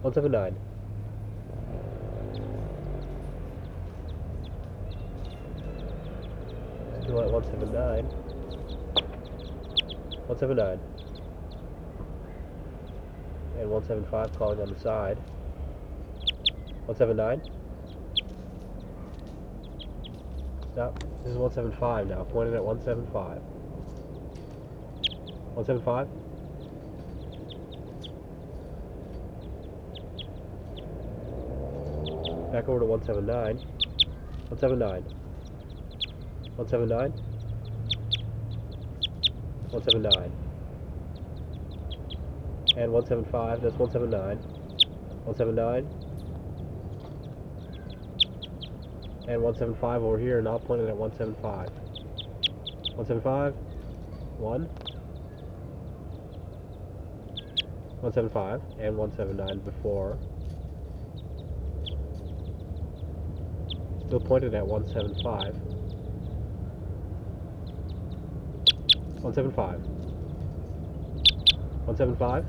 179. Still at 179. 179. And 175 calling on the side. 179. Stop. This is 175 now, pointed at 175. 175. Back over to 179. 179. 179. 179. And 175. That's 179. 179. And 175 over here, now pointed at 175. 175. 1. 175. And 179 before. Still pointed at 175. 175. 175.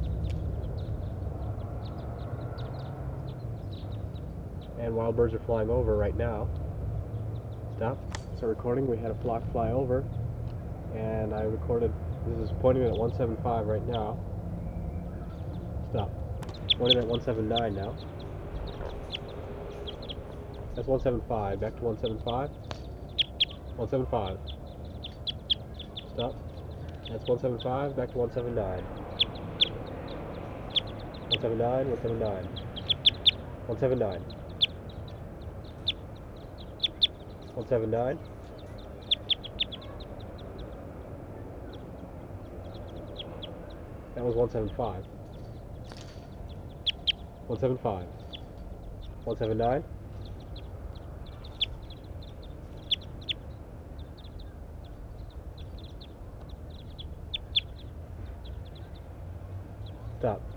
And wild birds are flying over right now. Stop. So recording, we had a flock fly over, and I recorded, this is pointing at 175 right now. Stop. Pointing at 179 now. That's 175, back to 175. 175. Stop. That's 175, back to 179. 179, 179. 179. 179. That was 175. 175. 179. Stop.